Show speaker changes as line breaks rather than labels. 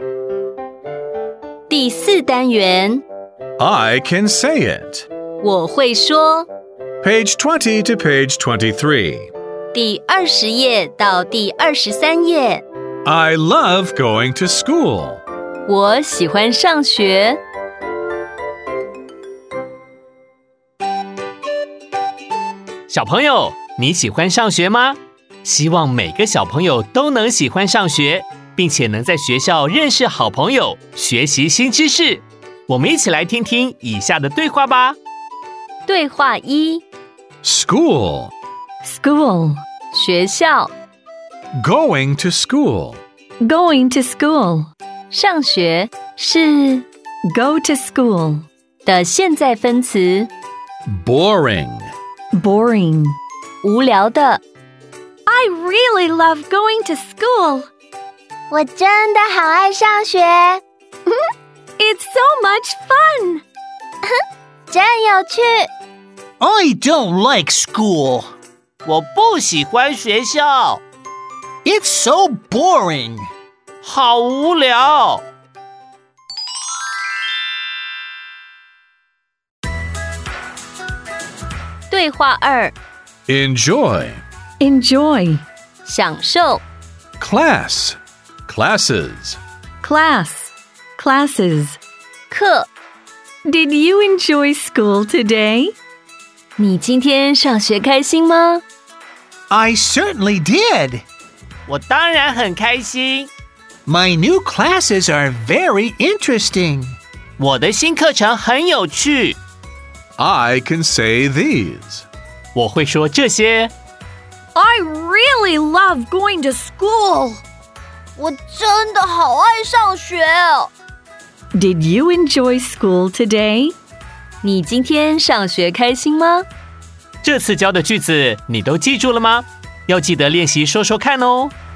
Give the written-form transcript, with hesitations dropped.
第4单元
I can say it.
我会说
Page 20 to page 23.
第20页到第23页
I love going to school.
我喜欢上学。
小朋友，你喜欢上学吗？希望每个小朋友都能喜欢上学，并且能在学校认识好朋友，学习新知识。我们一起来听听以下的对话吧。
对话1
School.
School 学校
Going to school.
Going to school 上学是 go to school 的现在分词
Boring.
Boring 无聊的 I really love going to school
我真的好爱上学
It's so much fun
真有趣
I don't like school.
我不喜欢学校，
It's so boring.
好无聊。
对话2
Enjoy.
Enjoy 享受
Class. Classes.
Class Classes 课 Did you enjoy school today? 你今天上学开心吗？
I certainly did.
我当然很开心，
My new classes are very interesting.
我的新课程很有趣。
I can say these.
我会说这些。
I really love going to school.
我真的好爱上学哦
Did you enjoy school today? 你今天上学开心吗？
这次教的句子你都记住了吗？要记得练习说说看哦。